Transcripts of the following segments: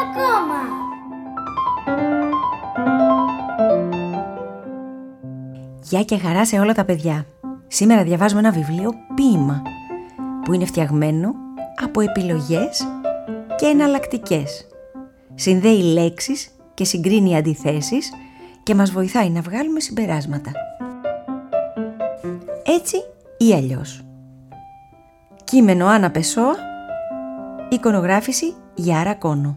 ακόμα. Γεια και χαρά σε όλα τα παιδιά. Σήμερα διαβάζουμε ένα βιβλίο ποίημα που είναι φτιαγμένο από επιλογές και εναλλακτικές. Συνδέει λέξεις και συγκρίνει αντιθέσεις και μας βοηθάει να βγάλουμε συμπεράσματα. Έτσι ή αλλιώς. Κείμενο Άννα Πεσσόα, εικονογράφηση Γιάρα Κόνο.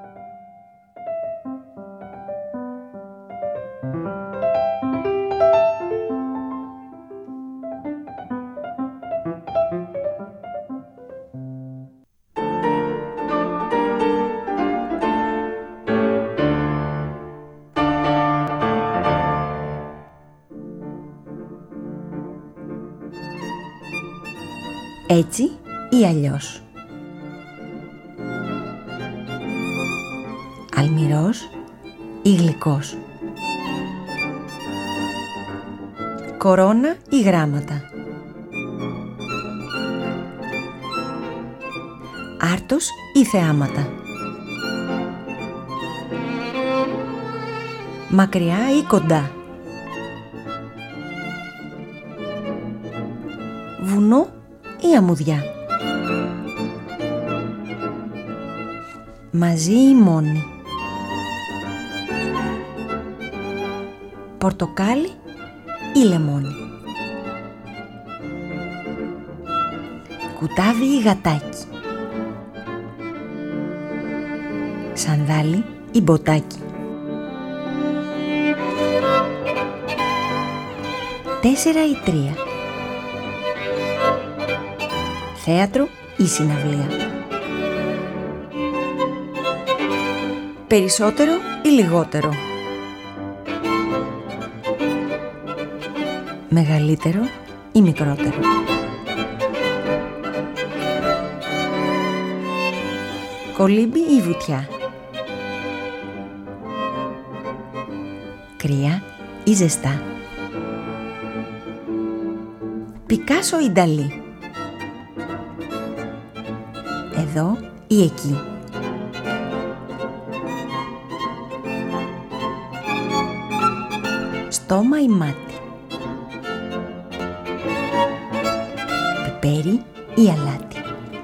Έτσι ή αλλιώς. Αλμυρός ή γλυκός. Κορώνα ή γράμματα. Άρτος ή θεάματα. Μακριά ή κοντά. Βουνό ή αμμουδιά. Μαζί ή μόνοι. Πορτοκάλι ή λεμόνι. Κουτάβι ή γατάκι. Σανδάλι ή μποτάκι. 4 ή 3. Θέατρο ή συναυλία. Περισσότερο ή λιγότερο. Μεγαλύτερο ή μικρότερο. Κολύμπι ή βουτιά. Κρύα ή ζεστά. Πικάσο ή Νταλί. Εδώ ή εκεί. Στόμα ή μάτι. Πιπέρι ή αλάτι.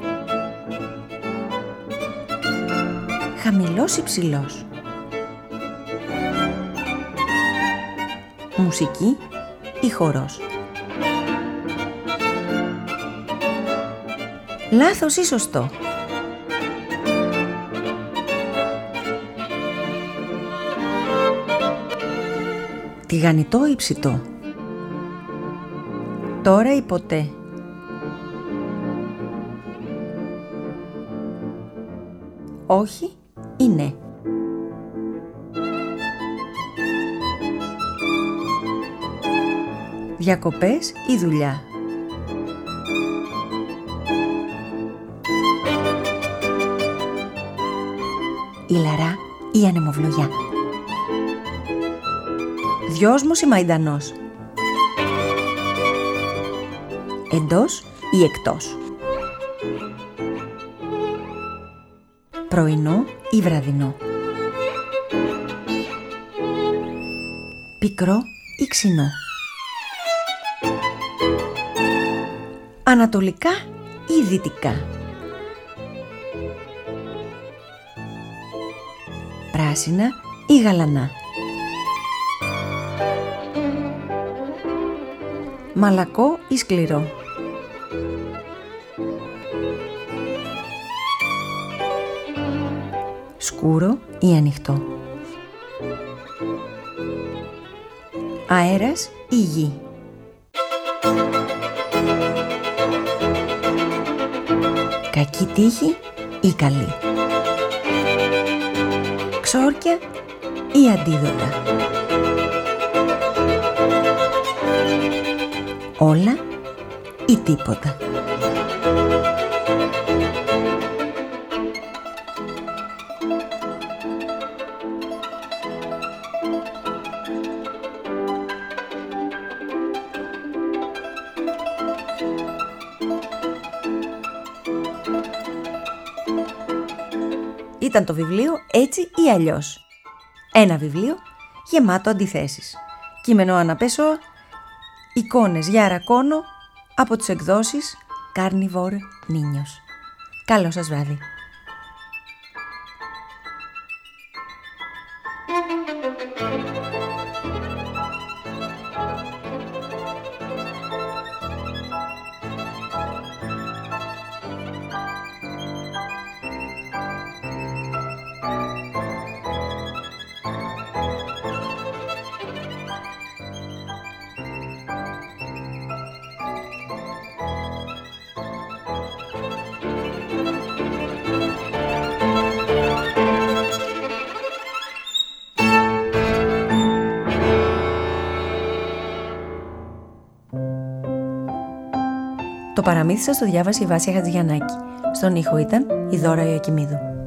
Χαμηλός ή ψηλός. Μουσική ή χορός. Λάθος ή σωστό. Τηγανιτό ή ψητό. Τώρα ή ποτέ. Όχι ή ναι. Διακοπές ή δουλειά. Ηλαρά ή ανεμοβλογιά. Δυόσμος ή μαϊντανός. Εντός ή εκτός. Πρωινό ή βραδινό. Πικρό ή ξινό. Ανατολικά ή δυτικά. Πράσινα ή γαλανά. Μαλακό ή σκληρό. Σκούρο ή ανοιχτό. Αέρας ή γη. Κακή τύχη ή καλή. Ξόρκια ή αντίδοτα. Όλα ή τίποτα. ήταν το βιβλίο έτσι ή αλλιώς. Ένα βιβλίο γεμάτο αντιθέσεις. Κείμενο Άννα Πεσσόα, εικόνες Γιάρα Κόνο από τις εκδόσεις Carnivore Niños. Καλό σας βράδυ. Το παραμύθι σας το διάβασε η Βάσια Χατζηγιαννάκη. Στον ήχο ήταν η Δώρα Ιωακημίδου.